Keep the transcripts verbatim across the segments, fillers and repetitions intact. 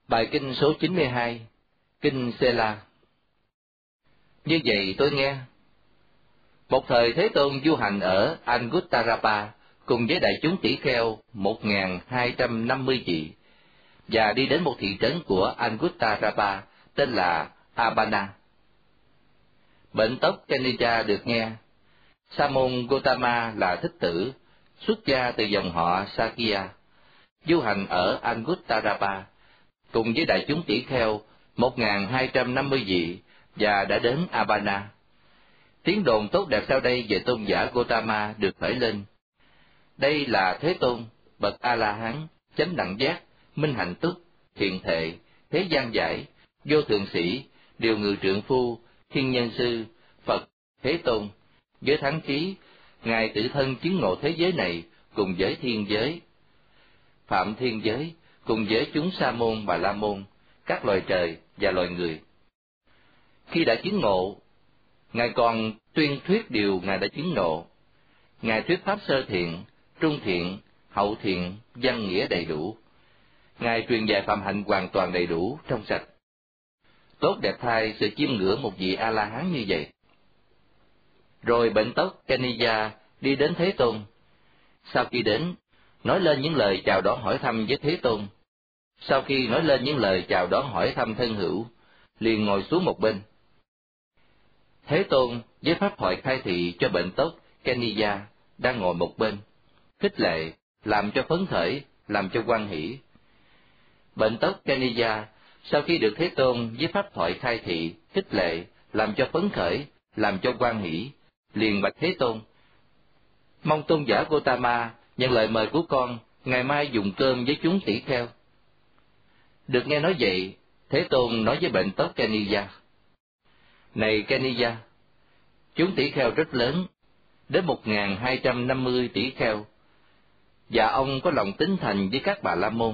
Bài kinh số chín mươi hai, Kinh Sê-la. Như vậy tôi nghe. Một thời Thế Tôn du hành ở Anguttara cùng với đại chúng tỷ kheo một nghìn hai trăm năm mươi vị, và đi đến một thị trấn của Anguttara tên là Abana. Bệnh tóc Kanija được nghe. Sa môn Gotama là thích tử, xuất gia từ dòng họ Sakya, du hành ở Anguttara cùng với đại chúng tỷ kheo một nghìn hai trăm năm mươi vị, và đã đến Abana. Tiếng đồn tốt đẹp sau đây về tôn giả Gotama được khởi lên. Đây là Thế Tôn, bậc A-la-hán, chánh đẳng giác, minh hạnh túc, thiện thệ, thế gian giải, vô thượng sĩ, điều ngự trượng phu, thiên nhân sư, Phật, Thế Tôn, với thắng khí, Ngài tự thân chứng ngộ thế giới này cùng với thiên giới, phạm thiên giới, cùng với chúng sa môn bà la môn, các loài trời và loài người. Khi đã chứng ngộ, Ngài còn tuyên thuyết điều Ngài đã chứng ngộ. Ngài thuyết pháp sơ thiện, trung thiện, hậu thiện, văn nghĩa đầy đủ. Ngài truyền dạy phạm hạnh hoàn toàn đầy đủ, trong sạch. Tốt đẹp thay sự chiêm ngưỡng một vị A-la-hán như vậy. Rồi bệnh tóc Kanija đi đến Thế Tôn. Sau khi đến, nói lên những lời chào đón hỏi thăm với Thế Tôn. Sau khi nói lên những lời chào đón hỏi thăm thân hữu, liền ngồi xuống một bên. Thế Tôn với pháp thoại khai thị cho bệnh tóc Kanija đang ngồi một bên, khích lệ, làm cho phấn khởi, làm cho hoan hỷ. Bệnh tóc Kanija sau khi được Thế Tôn với pháp thoại khai thị, khích lệ, làm cho phấn khởi, làm cho hoan hỷ, liền bạch Thế Tôn: mong tôn giả Gotama nhận lời mời của con ngày mai dùng cơm với chúng tỷ kheo. Được nghe nói vậy, Thế Tôn nói với bệnh tóc Kanija: này Kanija, chúng tỷ kheo rất lớn, đến một nghìn hai trăm năm mươi tỷ kheo, và ông có lòng tín thành với các bà la môn.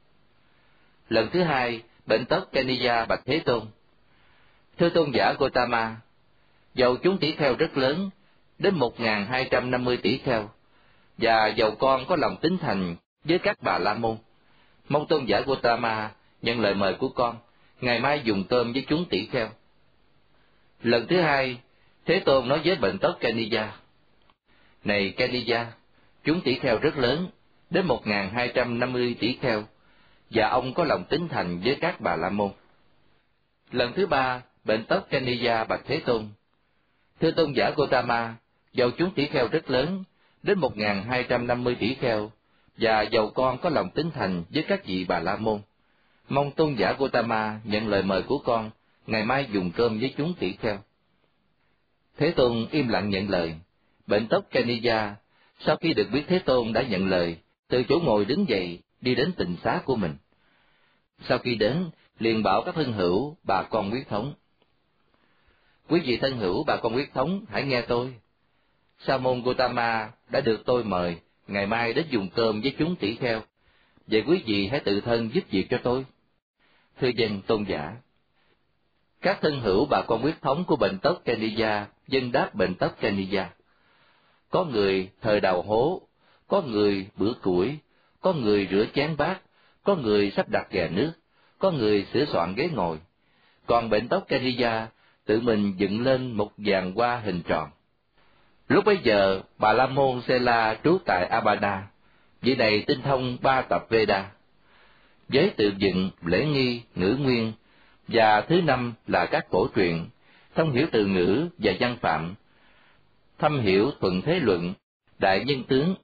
Lần thứ hai, bệnh tóc Kanija bạch Thế Tôn: thưa tôn giả Gotama, dầu chúng tỷ kheo rất lớn, đến một nghìn hai trăm năm mươi tỷ kheo, và dầu con có lòng tín thành với các bà la môn, mong tôn giả Gotama nhận lời mời của con ngày mai dùng cơm với chúng tỷ kheo. Lần thứ hai, Thế Tôn nói với bệnh tóc Kanija: này Kanija, chúng tỷ kheo rất lớn, đến một nghìn hai trăm năm mươi tỷ kheo, và ông có lòng tín thành với các bà la môn. Lần thứ ba, bệnh tóc Kanija bạch Thế Tôn: thưa tôn giả Gotama, dầu chúng tỷ kheo rất lớn, đến một nghìn hai trăm năm mươi tỷ kheo, và dầu con có lòng tín thành với các vị bà la môn, mong tôn giả Gotama nhận lời mời của con ngày mai dùng cơm với chúng tỷ kheo. Thế Tôn im lặng nhận lời. Bệnh tóc Kanija sau khi được biết Thế Tôn đã nhận lời, từ chỗ ngồi đứng dậy đi đến tịnh xá của mình. Sau khi đến, liền bảo các thân hữu bà con huyết thống: quý vị thân hữu bà con huyết thống, hãy nghe tôi. Sa môn Gotama đã được tôi mời ngày mai đến dùng cơm với chúng tỷ kheo, vậy quý vị hãy tự thân giúp việc cho tôi. Thưa dân tôn giả. Các thân hữu bà con huyết thống của bệnh tóc Kanija dân đáp bệnh tóc Kanija: có người thời đào hố, có người bữa củi, có người rửa chén bát, có người sắp đặt gà nước, có người sửa soạn ghế ngồi. Còn bệnh tóc Kanija tự mình dựng lên một giàn hoa hình tròn. Lúc bấy giờ, bà la môn Sê-la trú tại Abana, vị này tinh thông ba tập Veda, với tự dựng, lễ nghi, ngữ nguyên, và thứ năm là các cổ truyện, thông hiểu từ ngữ và văn phạm, thâm hiểu thuận thế luận, đại nhân tướng.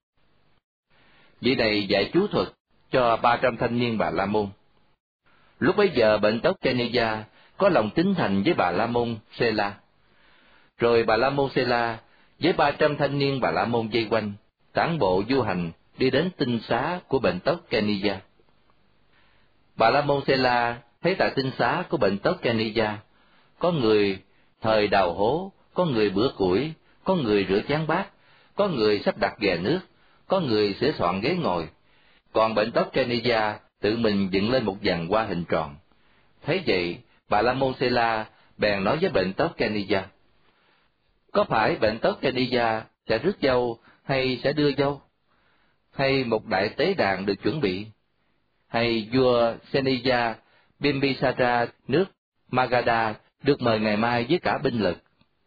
Vị này dạy chú thuật cho ba trăm thanh niên bà la môn. Lúc bấy giờ bệnh tóc Kanija có lòng tín thành với bà la môn Sê-la. Rồi bà la môn Sê-la với ba trăm thanh niên bà la môn vây quanh, tản bộ du hành đi đến tinh xá của bệnh tóc Kanija. Bà la môn Sê-la thấy tại tinh xá của bệnh tóc Kanija có người thời đào hố, có người bữa củi, có người rửa chén bát, có người sắp đặt ghè nước, có người sửa soạn ghế ngồi. Còn bệnh tóc Kanija tự mình dựng lên một giàn hoa hình tròn. Thấy vậy, bà la môn Sê-la bèn nói với bệnh tóc Kanija: có phải bệnh tóc Kanija sẽ rước dâu hay sẽ đưa dâu? Hay một đại tế đàn được chuẩn bị? Hay vua Senija Bimbisara nước Magadha được mời ngày mai với cả binh lực.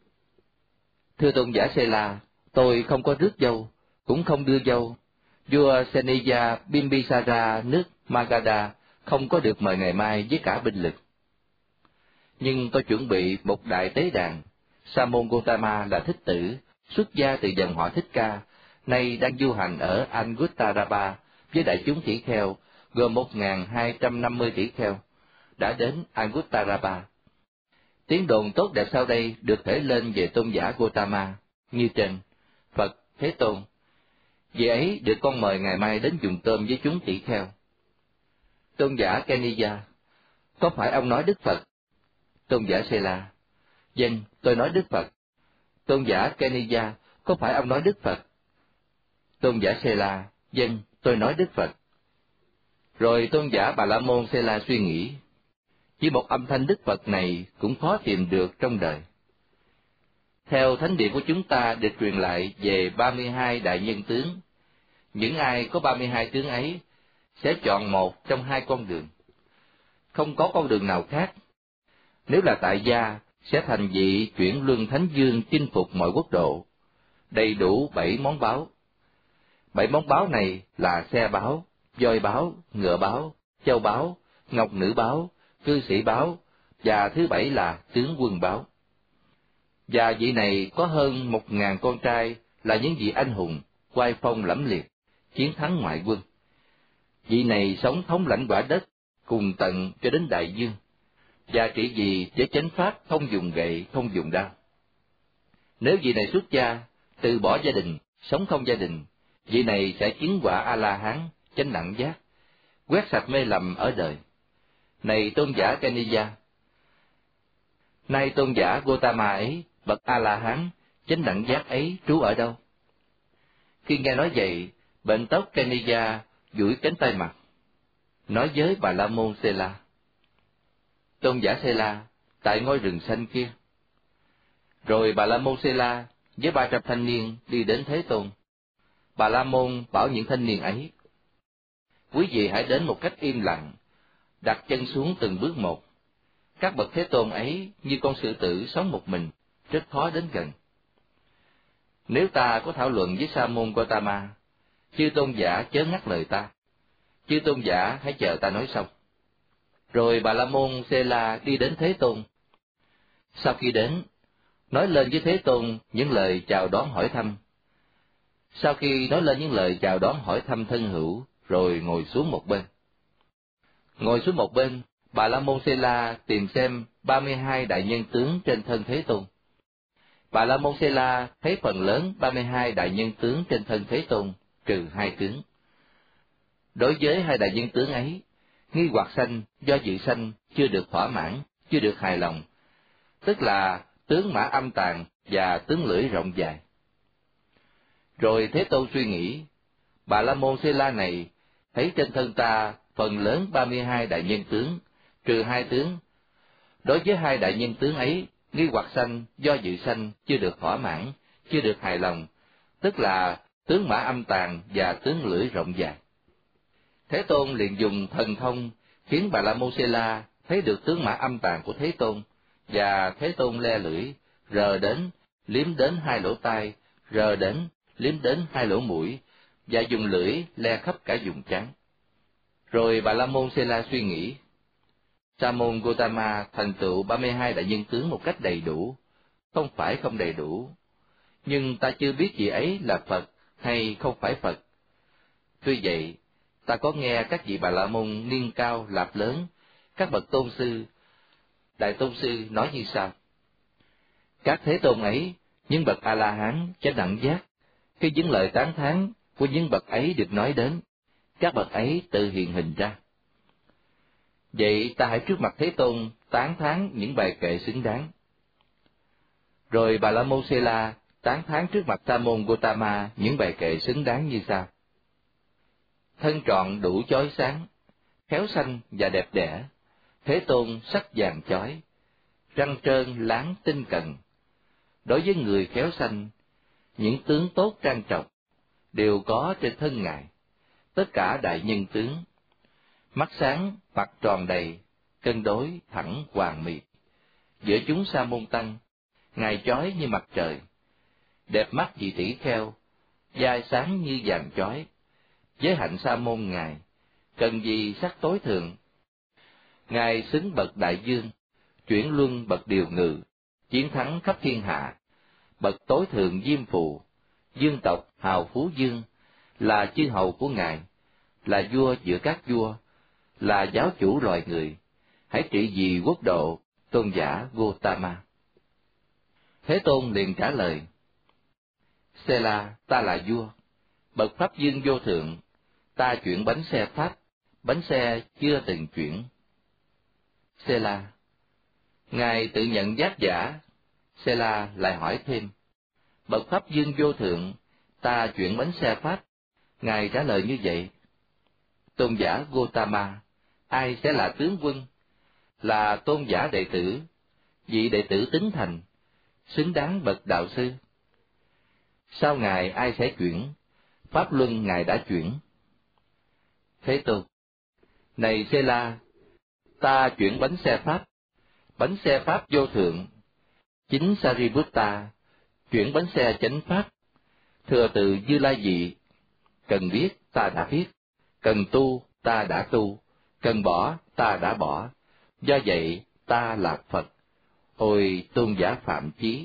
Thưa tôn giả Sela, tôi không có rước dâu, cũng không đưa dâu. Vua Seniya Bimbisara nước Magadha không có được mời ngày mai với cả binh lực. Nhưng tôi chuẩn bị một đại tế đàn. Sa môn Gotama là thích tử, xuất gia từ dòng họ Thích Ca, nay đang du hành ở Anguttarapa với đại chúng tỷ kheo, gồm một nghìn hai trăm năm mươi tỷ kheo, đã đến Anguttarapa. Tiếng đồn tốt đẹp sau đây được thể lên về tôn giả Gotama, như trên: Phật, Thế Tôn. Vì ấy được con mời ngày mai đến dùng cơm với chúng tỷ kheo. Tôn giả Keniya, có phải ông nói Đức Phật? Tôn giả Sela, vâng, tôi nói Đức Phật. Tôn giả Keniya, có phải ông nói Đức Phật? Tôn giả Sela, vâng, tôi nói Đức Phật. Rồi tôn giả Bà La Môn Sela suy nghĩ, chỉ một âm thanh Đức Phật này cũng khó tìm được trong đời. Theo thánh địa của chúng ta được truyền lại về ba mươi hai đại nhân tướng, những ai có ba mươi hai tướng ấy sẽ chọn một trong hai con đường. Không có con đường nào khác. Nếu là tại gia, sẽ thành vị chuyển luân thánh dương chinh phục mọi quốc độ, đầy đủ bảy món báu. Bảy món báu này là xe báu, voi báu, ngựa báu, châu báu, ngọc nữ báu, cư sĩ báu, và thứ bảy là tướng quân báu. Và vị này có hơn một ngàn con trai là những vị anh hùng, oai phong lẫm liệt, chiến thắng ngoại quân. Vị này sống thống lãnh quả đất, cùng tận cho đến đại dương, và trị vì với chánh pháp không dùng gậy, không dùng đao. Nếu vị này xuất gia, từ bỏ gia đình, sống không gia đình, vị này sẽ chứng quả A-la-hán, chánh đẳng giác, quét sạch mê lầm ở đời. Này tôn giả Keniya, nay tôn giả Gotama ấy, bậc A-la-hán, chánh đẳng giác ấy trú ở đâu? Khi nghe nói vậy, bệnh tóc Keniya duỗi cánh tay mặt, nói với Bà La Môn Sela: Tôn giả Sela, tại ngôi rừng xanh kia. Rồi Bà La Môn Sela với ba trăm thanh niên đi đến Thế Tôn. Bà La Môn bảo những thanh niên ấy: Quý vị hãy đến một cách im lặng, đặt chân xuống từng bước một. Các bậc Thế Tôn ấy như con sư tử sống một mình, rất khó đến gần. Nếu ta có thảo luận với Sa môn Gotama, chư tôn giả chớ ngắt lời ta. Chư tôn giả hãy chờ ta nói xong. Rồi Bà La Môn Sela đi đến Thế Tôn. Sau khi đến, nói lên với Thế Tôn những lời chào đón hỏi thăm. Sau khi nói lên những lời chào đón hỏi thăm thân hữu, rồi ngồi xuống một bên. Ngồi xuống một bên, Bà La Môn Sela tìm xem ba mươi hai đại nhân tướng trên thân Thế Tôn. Bà La Môn Sela thấy phần lớn ba mươi hai đại nhân tướng trên thân Thế Tôn, trừ hai tướng. Đối với hai đại nhân tướng ấy, nghi hoặc sanh, do dự sanh chưa được thỏa mãn, chưa được hài lòng, tức là tướng mã âm tàn và tướng lưỡi rộng dài. Rồi Thế Tôn suy nghĩ, Bà La Môn Sela này thấy trên thân ta phần lớn ba mươi hai đại nhân tướng, trừ hai tướng. Đối với hai đại nhân tướng ấy, nghi hoặc sanh, do dự sanh chưa được thỏa mãn, chưa được hài lòng, tức là tướng mã âm tàn và tướng lưỡi rộng dài. Thế Tôn liền dùng thần thông khiến Bà La Môn Sela thấy được tướng mã âm tàn của Thế Tôn, và Thế Tôn le lưỡi, rờ đến, liếm đến hai lỗ tai, rờ đến, liếm đến hai lỗ mũi, và dùng lưỡi le khắp cả vùng trán. Rồi Bà La Môn Sela suy nghĩ, Sa môn Gotama thành tựu ba mươi hai đại nhân tướng một cách đầy đủ, không phải không đầy đủ, nhưng ta chưa biết vị ấy là Phật hay không phải Phật. Tuy vậy, ta có nghe các vị Bà La Môn niên cao lạp lớn, các bậc tôn sư, đại tôn sư nói như sau: Các Thế Tôn ấy, những bậc A-la-hán chánh đẳng giác, khi những lời tán thán của những bậc ấy được nói đến, các bậc ấy tự hiện hình ra. Vậy ta hãy trước mặt Thế Tôn tán thán những bài kệ xứng đáng. Rồi Bà La Môn Sela tán thán trước mặt Sa môn Gotama những bài kệ xứng đáng như sau: Thân trọn đủ chói sáng, khéo xanh và đẹp đẽ, Thế Tôn sắc vàng chói, răng trơn láng tinh cần. Đối với người khéo xanh, những tướng tốt trang trọng đều có trên thân Ngài, tất cả đại nhân tướng. Mắt sáng, mặt tròn đầy, cân đối thẳng hoàn mỹ. Giữa chúng sa môn tăng, ngài chói như mặt trời, đẹp mắt vị tỷ kheo, dai sáng như vàng chói. Với hạnh sa môn ngài, cần gì sắc tối thượng. Ngài xứng bậc đại dương, chuyển luân bậc điều ngự, chiến thắng khắp thiên hạ, bậc tối thượng diêm phù, dương tộc hào phú dương, là chư hầu của ngài, là vua giữa các vua, là giáo chủ loài người. Hãy trị vì quốc độ, tôn giả Gotama. Thế Tôn liền trả lời: Sela, ta là vua, bậc pháp dương vô thượng, ta chuyển bánh xe pháp, bánh xe chưa từng chuyển. Sela, ngài tự nhận giác giả. Sela lại hỏi thêm: bậc pháp dương vô thượng, ta chuyển bánh xe pháp. Ngài trả lời như vậy: tôn giả Gotama, ai sẽ là tướng quân? Là tôn giả đệ tử, vị đệ tử tín thành, xứng đáng bậc đạo sư. Sau ngài ai sẽ chuyển? Pháp luân ngài đã chuyển. Thế Tôn: này Sela, ta chuyển bánh xe pháp, bánh xe pháp vô thượng. Chính Sariputta chuyển bánh xe chánh pháp, thừa từ Như Lai vị. Cần biết ta đã biết, cần tu ta đã tu, cần bỏ ta đã bỏ. Do vậy ta là Phật. Ôi tôn giả Phạm Chí,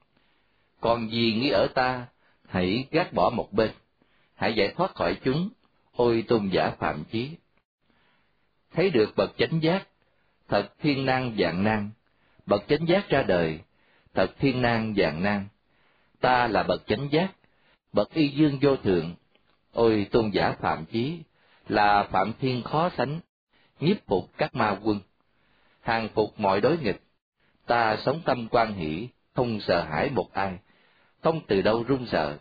còn gì nghi ở ta, hãy gác bỏ một bên, hãy giải thoát khỏi chúng. Ôi tôn giả Phạm Chí, thấy được bậc chánh giác, thật thiên nan vạn nan. Bậc chánh giác ra đời, thật thiên nan vạn nan. Ta là bậc chánh giác, bậc y dương vô thượng. Ôi tôn giả Phạm Chí, là Phạm Thiên khó sánh, nhiếp phục các ma quân, hàng phục mọi đối nghịch. Ta sống tâm quan hỷ, không sợ hãi một ai, không từ đâu run sợ.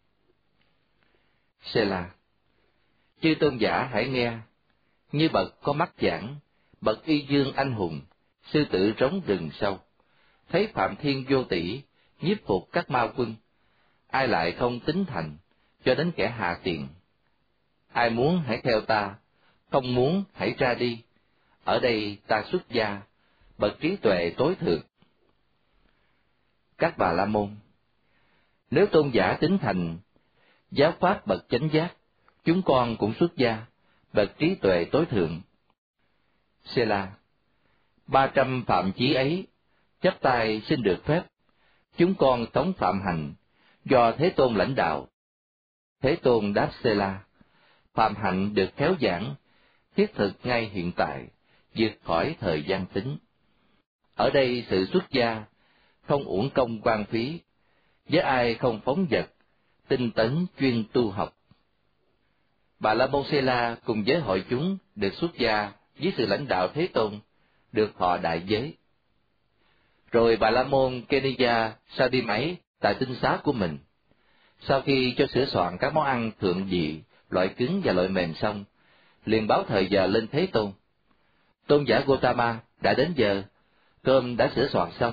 Sela, chư tôn giả hãy nghe, như bậc có mắt giảng, bậc y dương anh hùng, sư tử trống rừng sâu, thấy Phạm Thiên vô tỷ, nhiếp phục các ma quân. Ai lại không tín thành, cho đến kẻ hạ tiền. Ai muốn hãy theo ta, không muốn hãy ra đi. Ở đây ta xuất gia, bậc trí tuệ tối thượng. Các bà la môn, nếu tôn giả tín thành, giáo pháp bậc chánh giác, chúng con cũng xuất gia, bậc trí tuệ tối thượng. Sela, ba trăm phạm chí ấy, chắp tay xin được phép, chúng con tống phạm hành, do Thế Tôn lãnh đạo. Thế Tôn đáp Sela: phạm hạnh được khéo giảng, thiết thực ngay hiện tại, vượt khỏi thời gian tính. Ở đây sự xuất gia, không uổng công quan phí, với ai không phóng dật, tinh tấn chuyên tu học. Bà La Môn Sela cùng với hội chúng được xuất gia dưới sự lãnh đạo Thế Tôn, được thọ đại giới. Rồi Bà La Môn Keniya sa đi máy tại tinh xá của mình. Sau khi cho sửa soạn các món ăn thượng vị, loại cứng và loại mềm xong, liền báo thời giờ lên Thế Tôn: tôn giả Gotama, đã đến giờ, cơm đã sửa soạn xong.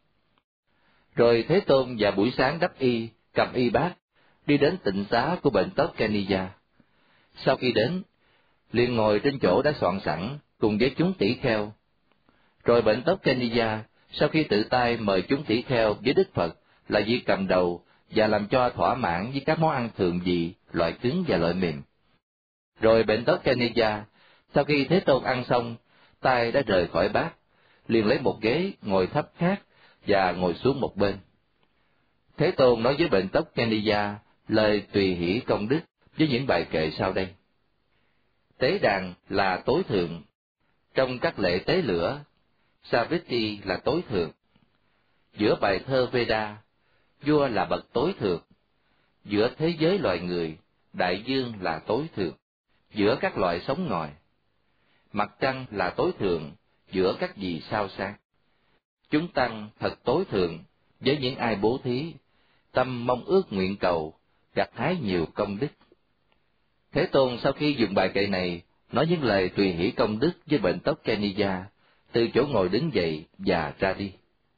Rồi Thế Tôn vào buổi sáng đắp y, cầm y bát, đi đến tịnh xá của bệnh tóc Keniya. Sau khi đến, liền ngồi trên chỗ đã soạn sẵn cùng với chúng tỷ kheo. Rồi bệnh tóc Keniya sau khi tự tay mời chúng tỷ kheo với Đức Phật là vị cầm đầu và làm cho thỏa mãn với các món ăn thượng vị, loại cứng và loại mềm. Rồi bệnh tóc Keniya sau khi Thế Tôn ăn xong, tay đã rời khỏi bát, liền lấy một ghế ngồi thấp khác và ngồi xuống một bên. Thế Tôn nói với bệnh tóc Keniya lời tùy hỷ công đức với những bài kệ sau đây. Tế đàn là tối thượng, trong các lễ tế lửa, Saviti là tối thượng. Giữa bài thơ Veda, vua là bậc tối thượng. Giữa thế giới loài người, đại dương là tối thượng. Giữa các loại sống ngòi, mặt trăng là tối thượng giữa các vì sao sáng. Chúng tăng thật tối thượng với những ai bố thí, tâm mong ước nguyện cầu, gặt hái nhiều công đức. Thế Tôn sau khi dùng bài kệ này, nói những lời tùy hỷ công đức với bệnh tóc Keniya, từ chỗ ngồi đứng dậy và ra đi.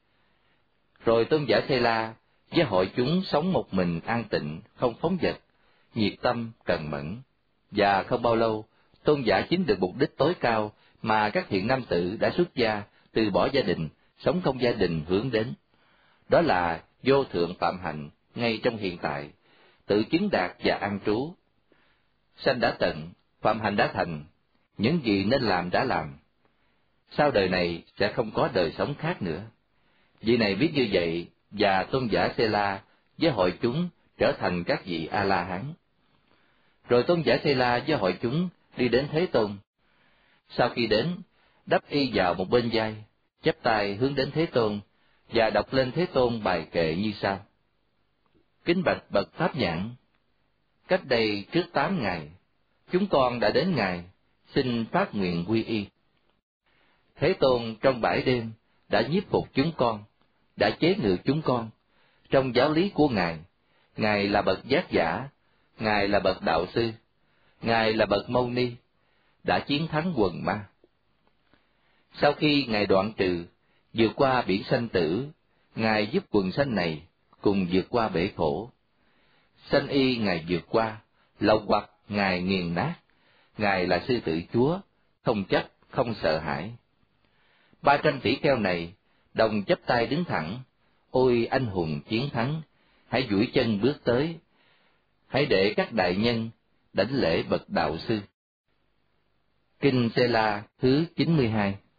Rồi tôn giả Sela với hội chúng sống một mình an tịnh, không phóng dật, nhiệt tâm, cần mẫn. Và không bao lâu, tôn giả chính được mục đích tối cao mà các thiện nam tử đã xuất gia, từ bỏ gia đình, sống không gia đình hướng đến. Đó là vô thượng phạm hạnh ngay trong hiện tại, tự chứng đạt và an trú. Sanh đã tận, phạm hạnh đã thành, những gì nên làm đã làm. Sau đời này sẽ không có đời sống khác nữa. Vị này biết như vậy, và tôn giả Sê-la với hội chúng trở thành các vị A-la-hán. Rồi tôn giả Sê-la với hội chúng đi đến Thế Tôn. Sau khi đến, đắp y vào một bên vai, chắp tay hướng đến Thế Tôn, và đọc lên Thế Tôn bài kệ như sau. Kính bạch bậc Pháp Nhãn, cách đây trước tám ngày, chúng con đã đến Ngài, xin phát nguyện quy y. Thế Tôn trong bãi đêm đã nhiếp phục chúng con, đã chế ngự chúng con. Trong giáo lý của Ngài, Ngài là bậc giác giả, Ngài là bậc đạo sư, Ngài là bậc mâu ni, đã chiến thắng quần ma. Sau khi Ngài đoạn trừ, vượt qua biển sanh tử, Ngài giúp quần sanh này cùng vượt qua bể khổ. Sanh y Ngài vượt qua, lậu hoặc Ngài nghiền nát, Ngài là sư tử Chúa, không chấp, không sợ hãi. Ba trăm tỷ kheo này đồng chắp tay đứng thẳng, ôi anh hùng chiến thắng, hãy duỗi chân bước tới, hãy để các đại nhân đảnh lễ bậc đạo sư. Kinh Sê-la thứ chín mươi hai.